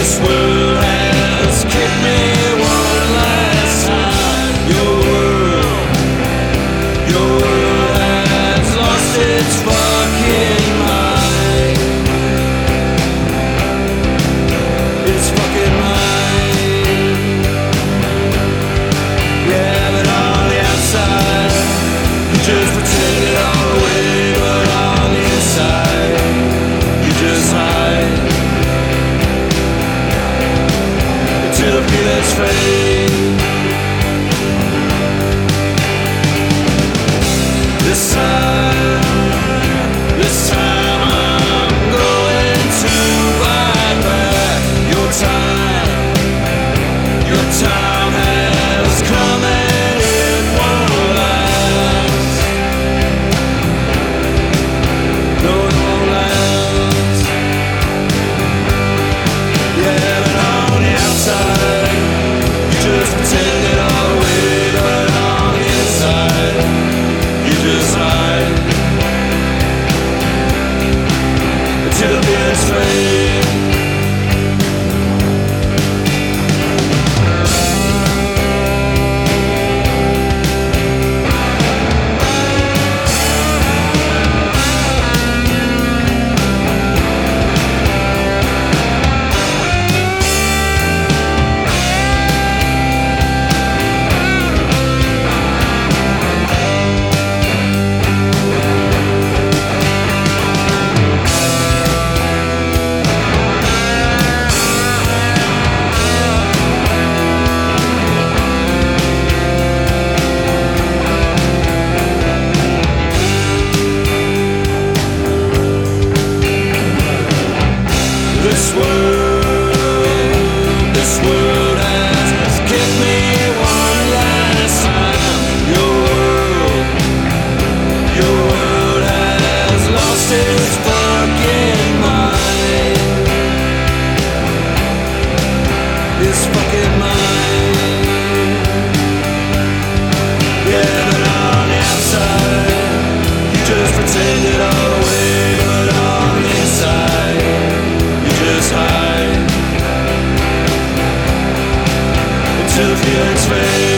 This world has kicked me one last time. Your world has lost its fucking mind. It's fucking mine. Yeah, but on the outside, you just pretend it all away. But on the inside, you just hide. Till the feelings fade. This time I'm going to buy back your time. Your time has come and it won't last. No, it won't last. Yeah, but on the outside, you just pretend it all away. But on the inside, you just hide. Until the feelings fade. This world has kicked me one last time. Your world has lost its fucking mind. It's fucking mine. Yeah, but on the outside, you just pretend it all away. But on the inside, you just hide. Till the feelings fade.